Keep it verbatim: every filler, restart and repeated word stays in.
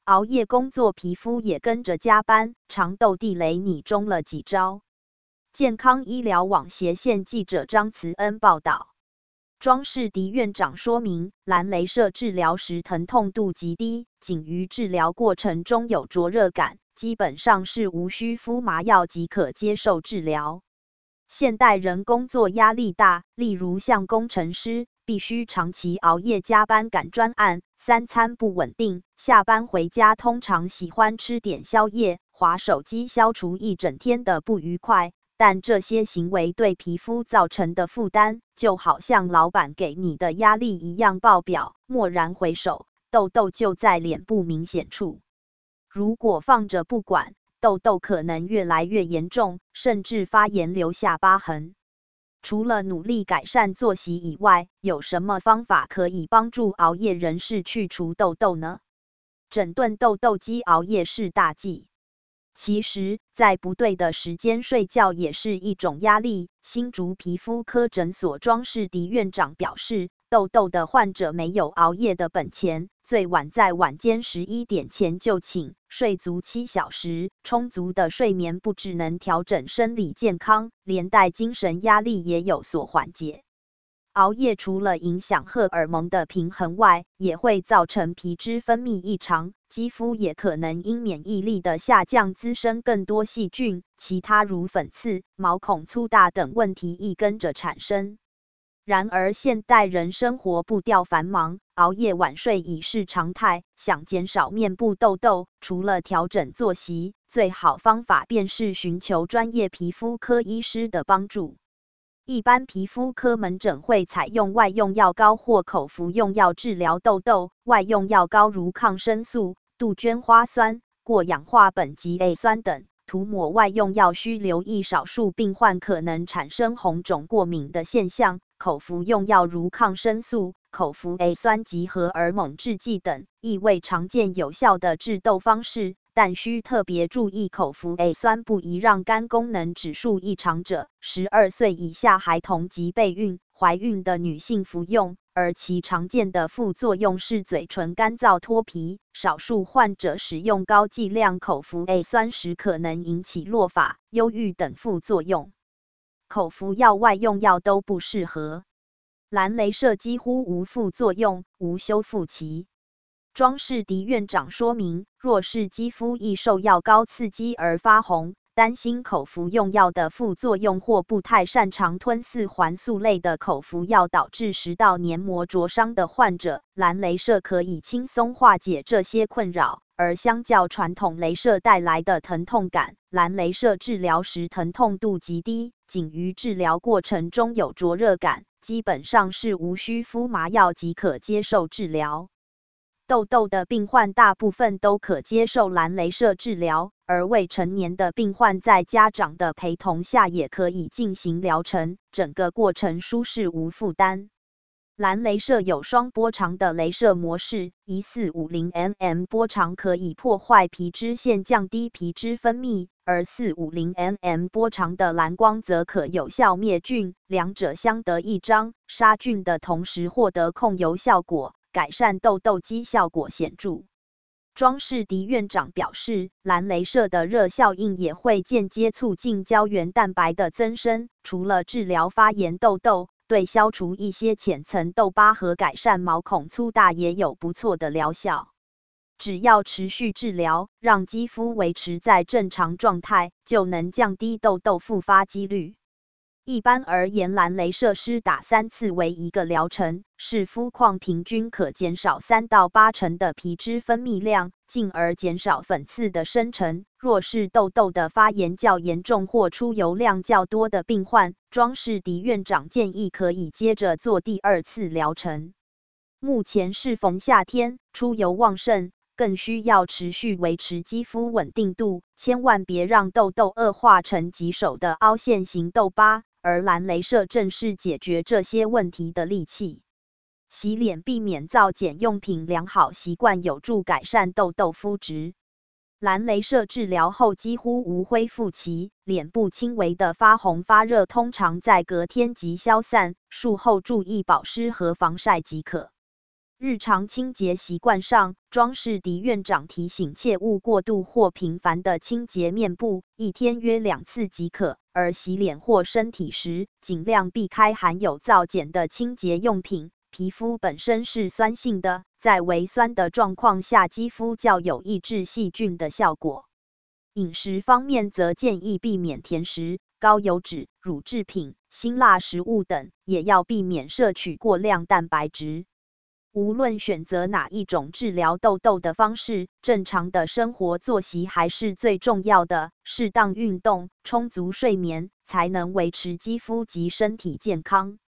熬夜工作，皮肤也跟着加班，长痘地雷你中了几招？健康医疗网斜线记者张慈恩报道。庄士迪院长说明，蓝雷射治疗时疼痛度极低，仅于治疗过程中有灼热感，基本上是无需敷麻药即可接受治疗。现代人工作压力大，例如像工程师，必须长期熬夜加班赶专案，三餐不稳定，下班回家通常喜欢吃点宵夜，滑手机消除一整天的不愉快。但这些行为对皮肤造成的负担，就好像老板给你的压力一样爆表，蓦然回首，痘痘就在脸部明显处。如果放着不管，痘痘可能越来越严重，甚至发炎留下疤痕。除了努力改善作息以外，有什么方法可以帮助熬夜人士去除痘痘呢？整顿痘痘肌，熬夜是大忌。其实，在不对的时间睡觉也是一种压力。新竹皮肤科诊所庄士迪院长表示，痘痘的患者没有熬夜的本钱，最晚在晚间十一点前就寝，睡足七小时。充足的睡眠不只能调整生理健康，连带精神压力也有所缓解。熬夜除了影响荷尔蒙的平衡外，也会造成皮脂分泌异常，肌肤也可能因免疫力的下降滋生更多细菌，其他如粉刺、毛孔粗大等问题亦跟着产生。然而现代人生活步调繁忙，熬夜晚睡已是常态，想减少面部痘痘，除了调整作息，最好方法便是寻求专业皮肤科医师的帮助。一般皮肤科门诊会采用外用药膏或口服用药治疗痘痘，外用药膏如抗生素、杜鹃花酸、过氧化苯及 A 酸等。涂抹外用药需留意少数病患可能产生红肿过敏的现象，口服用药如抗生素、口服 A 酸及荷尔蒙制剂等，亦为常见有效的治痘方式，但需特别注意口服 A 酸不宜让肝功能指数异常者、十二岁以下孩童及备孕、怀孕的女性服用。而其常见的副作用是嘴唇干燥脱皮，少数患者使用高剂量口服 A 酸时可能引起落发、忧郁等副作用。口服药、外用药都不适合。蓝雷射几乎无副作用，无修复期。庄士迪院长说明，若是肌肤易受药膏刺激而发红，担心口服用药的副作用或不太擅长吞四环素类的口服药导致食道黏膜灼伤的患者，蓝雷射可以轻松化解这些困扰。而相较传统雷射带来的疼痛感，蓝雷射治疗时疼痛度极低，仅于治疗过程中有灼热感，基本上是无需敷麻药即可接受治疗。痘痘的病患大部分都可接受蓝雷射治疗，而未成年的病患在家长的陪同下也可以进行疗程，整个过程舒适无负担。蓝雷射有双波长的雷射模式，一四五零纳米波长可以破坏皮脂腺，降低皮脂分泌，而四五零纳米波长的蓝光则可有效灭菌，两者相得益彰，杀菌的同时获得控油效果，改善痘痘肌效果显著。庄士迪院长表示，蓝雷射的热效应也会间接促进胶原蛋白的增生，除了治疗发炎痘痘，对消除一些浅层痘疤和改善毛孔粗大也有不错的疗效。只要持续治疗，让肌肤维持在正常状态，就能降低痘痘复发几率。一般而言，蓝雷射施打三次为一个疗程，使肤况平均可减少三到八成的皮脂分泌量，进而减少粉刺的生成。若是痘痘的发炎较严重或出油量较多的病患，庄士迪院长建议可以接着做第二次疗程。目前适逢夏天，出油旺盛，更需要持续维持肌肤稳定度，千万别让痘痘恶化成棘手的凹陷型痘疤。而蓝雷射正是解决这些问题的利器。洗脸避免皂碱用品，良好习惯有助改善痘痘肤质。蓝雷射治疗后几乎无恢复期，脸部轻微的发红发热通常在隔天即消散，术后注意保湿和防晒即可。 日常清洁习惯上，庄士迪院长提醒切勿过度或频繁的清洁面部，一天约两次即可。而洗脸或身体时，尽量避开含有皂碱的清洁用品。皮肤本身是酸性的，在微酸的状况下，肌肤较有抑制细菌的效果。饮食方面则建议避免甜食、高油脂、乳制品、辛辣食物等，也要避免摄取过量蛋白质。无论选择哪一种治疗痘痘的方式，正常的生活作息还是最重要的。适当运动、充足睡眠，才能维持肌肤及身体健康。